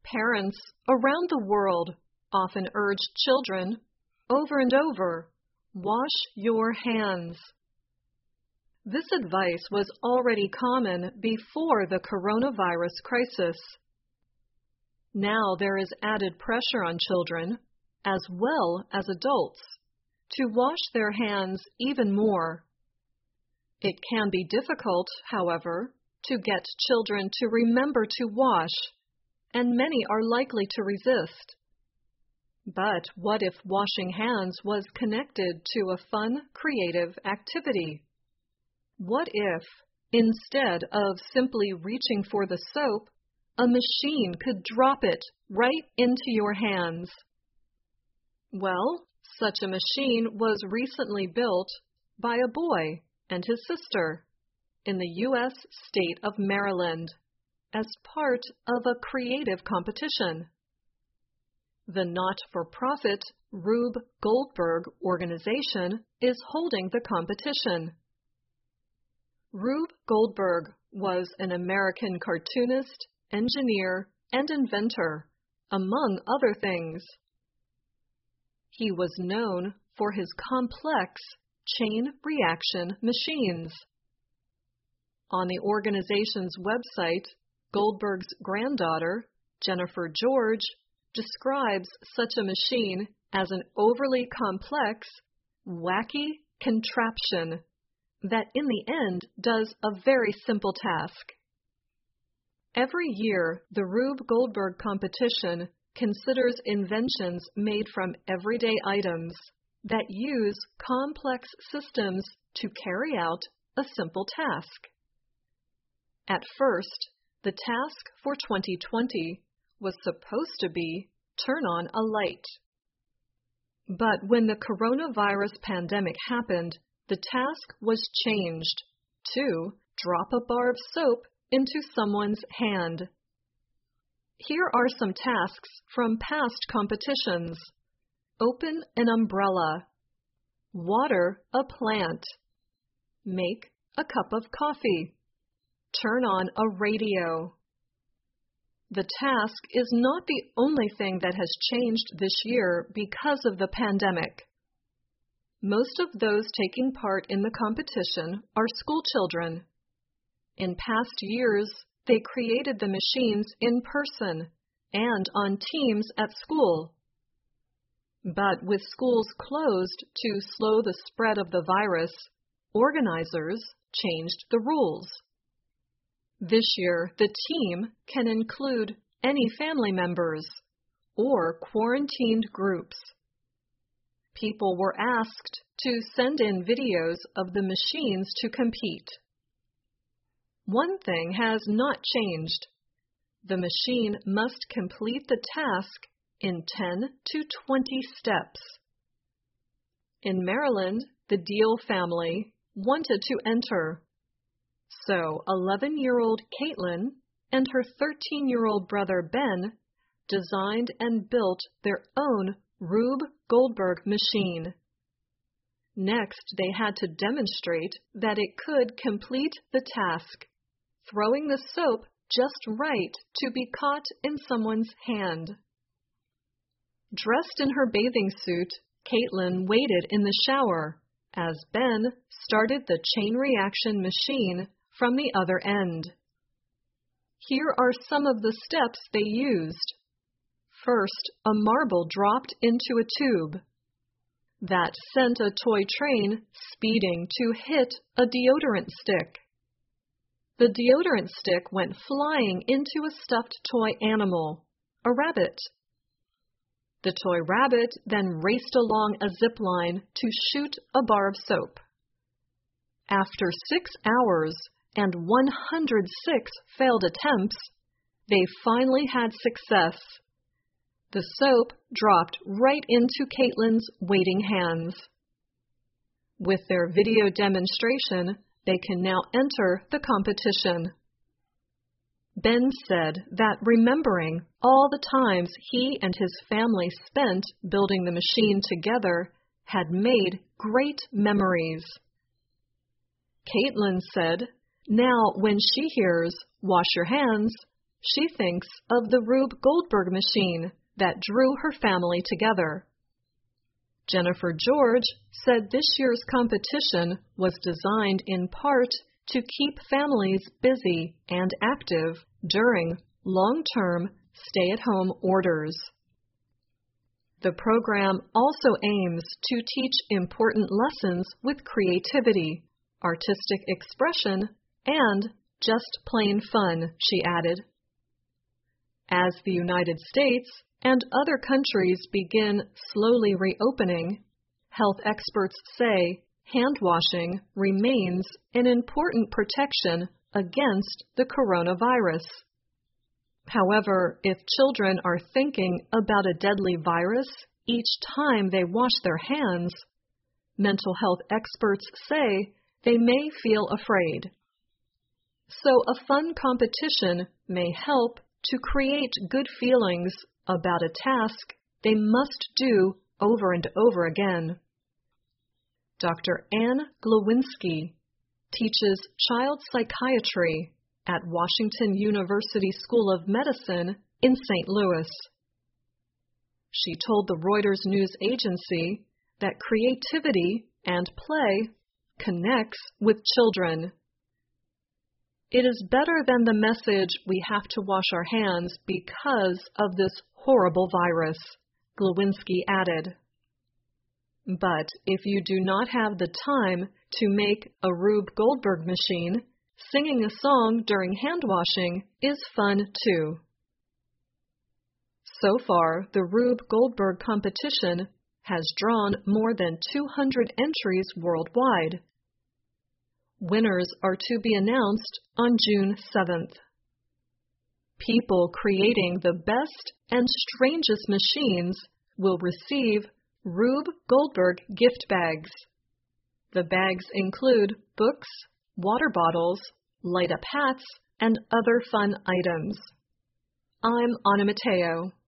Parents around the world often urge children, over and over, wash your hands. This advice was already common before the coronavirus crisis. Now there is added pressure on children, as well as adults, to wash their hands even more. It can be difficult, however, to get children to remember to wash, and many are likely to resist. But what if washing hands was connected to a fun, creative activity? What if, instead of simply reaching for the soap, a machine could drop it right into your hands? Well, such a machine was recently built by a boy and his sister in the U.S. state of Maryland as part of a creative competition. The not-for-profit Rube Goldberg organization is holding the competition. Rube Goldberg was an American cartoonist, engineer, and inventor, among other things. He was known for his complex chain reaction machines. On the organization's website, Goldberg's granddaughter, Jennifer George, describes such a machine as an overly complex, wacky contraption that in the end does a very simple task. Every year, the Rube Goldberg competition considers inventions made from everyday items that use complex systems to carry out a simple task. At first, the task for 2020 was supposed to be turn on a light. But when the coronavirus pandemic happened, the task was changed to drop a bar of soap into someone's hand. Here are some tasks from past competitions. Open an umbrella. Water a plant. Make a cup of coffee. Turn on a radio. The task is not the only thing that has changed this year because of the pandemic. Most of those taking part in the competition are school children. In past years, they created the machines in person and on teams at school. But with schools closed to slow the spread of the virus, organizers changed the rules. This year, the team can include any family members or quarantined groups. People were asked to send in videos of the machines to compete. One thing has not changed. The machine must complete the task in 10 to 20 steps. In Maryland, the Deal family wanted to enter. So 11-year-old Caitlin and her 13-year-old brother Ben designed and built their own Rube Goldberg machine. Next, they had to demonstrate that it could complete the task, throwing the soap just right to be caught in someone's hand. Dressed in her bathing suit, Caitlin waited in the shower as Ben started the chain reaction machine from the other end. Here are some of the steps they used. First, a marble dropped into a tube. That sent a toy train speeding to hit a deodorant stick. The deodorant stick went flying into a stuffed toy animal, a rabbit. The toy rabbit then raced along a zip line to shoot a bar of soap. After 6 hours and 106 failed attempts, they finally had success. The soap dropped right into Caitlin's waiting hands. With their video demonstration, they can now enter the competition. Ben said that remembering all the times he and his family spent building the machine together had made great memories. Caitlin said, now when she hears, wash your hands, She thinks of the Rube Goldberg machine that drew her family together. Jennifer George said this year's competition was designed in part to keep families busy and active during long-term stay-at-home orders. The program also aims to teach important lessons with creativity, artistic expression, and just plain fun, she added. As the United States and other countries begin slowly reopening, health experts say hand washing remains an important protection against the coronavirus. However, if children are thinking about a deadly virus each time they wash their hands, mental health experts say they may feel afraid. So a fun competition may help to create good feelings about a task they must do over and over again. Dr. Anne Glowinski teaches child psychiatry at Washington University School of Medicine in St. Louis. She told the Reuters news agency that creativity and play connects with children. It is better than the message we have to wash our hands because of this horrible virus, Glowinski added. But if you do not have the time to make a Rube Goldberg machine, singing a song during hand washing is fun too. So far, the Rube Goldberg competition has drawn more than 200 entries worldwide. Winners are to be announced on June 7th. People creating the best and strangest machines will receive Rube Goldberg gift bags. The bags include books, water bottles, light-up hats, and other fun items. I'm Anna Mateo.